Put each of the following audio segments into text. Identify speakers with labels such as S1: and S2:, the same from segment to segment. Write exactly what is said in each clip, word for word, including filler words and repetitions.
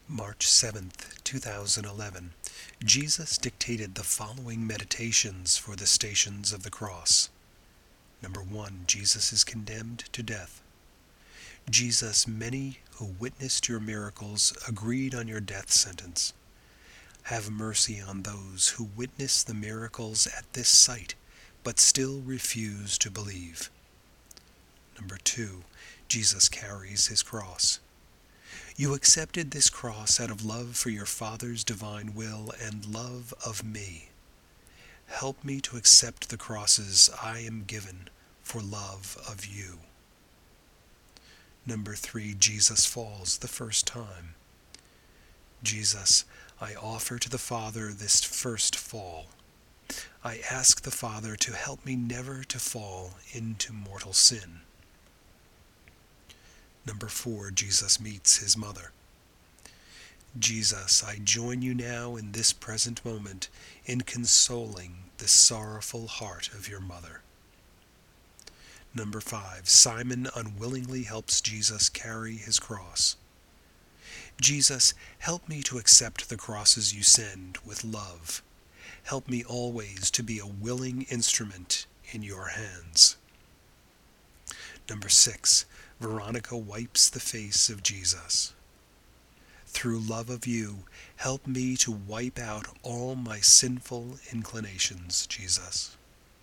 S1: March seventh, two thousand eleven, Jesus dictated the following meditations for the Stations of the Cross. Number one, Jesus is condemned to death. Jesus, many who witnessed your miracles agreed on your death sentence. Have mercy on those who witness the miracles at this site, but still refuse to believe. Number two, Jesus carries his cross. You accepted this cross out of love for your Father's divine will and love of me. Help me to accept the crosses I am given for love of you. Number three, Jesus falls the first time. Jesus, I offer to the Father this first fall. I ask the Father to help me never to fall into mortal sin. Number four, Jesus meets his mother. Jesus, I join you now in this present moment in consoling the sorrowful heart of your mother. Number five, Simon unwillingly helps Jesus carry his cross. Jesus, help me to accept the crosses you send with love. Help me always to be a willing instrument in your hands. Number six, Veronica wipes the face of Jesus. Through love of you, help me to wipe out all my sinful inclinations, Jesus.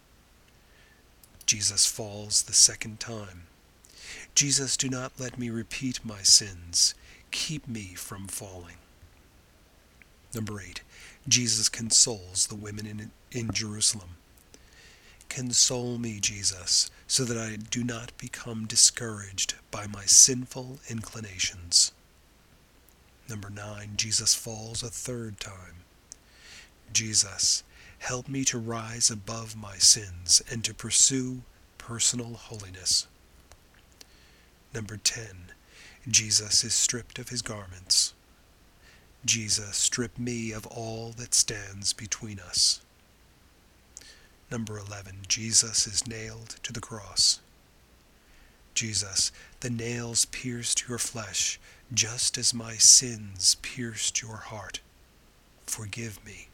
S1: Jesus falls the second time. Jesus, do not let me repeat my sins. Keep me from falling. Number eight, Jesus consoles the women in, in Jerusalem. Console me, Jesus, so that I do not become discouraged by my sinful inclinations. Number nine, Jesus falls a third time. Jesus, help me to rise above my sins and to pursue personal holiness. Number ten, Jesus is stripped of his garments. Jesus, strip me of all that stands between us. Number eleven, Jesus is nailed to the cross. Jesus, the nails pierced your flesh, just as my sins pierced your heart. Forgive me.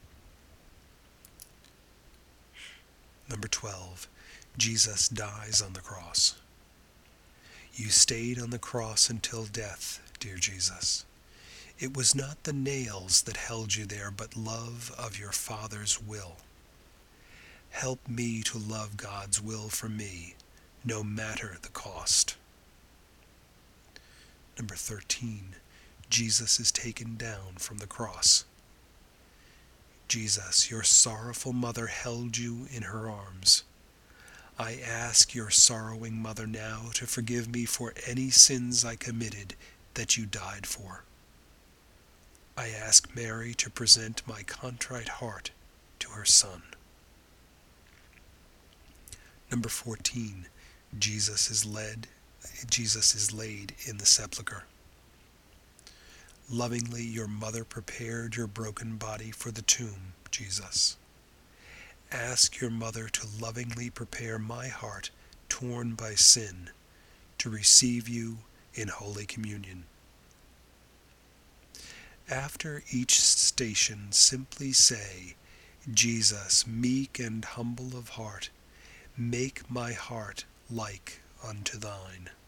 S1: Number twelve, Jesus dies on the cross. You stayed on the cross until death, dear Jesus. It was not the nails that held you there, but love of your Father's will. Help me to love God's will for me, no matter the cost. Number thirteen, Jesus is taken down from the cross. Jesus, your sorrowful mother held you in her arms. I ask your sorrowing mother now to forgive me for any sins I committed that you died for. I ask Mary to present my contrite heart to her Son. Number fourteen, Jesus is led, Jesus is laid in the sepulchre. Lovingly your mother prepared your broken body for the tomb, Jesus. Ask your mother to lovingly prepare my heart, torn by sin, to receive you in Holy Communion. After each station, simply say, Jesus, meek and humble of heart, make my heart like unto thine.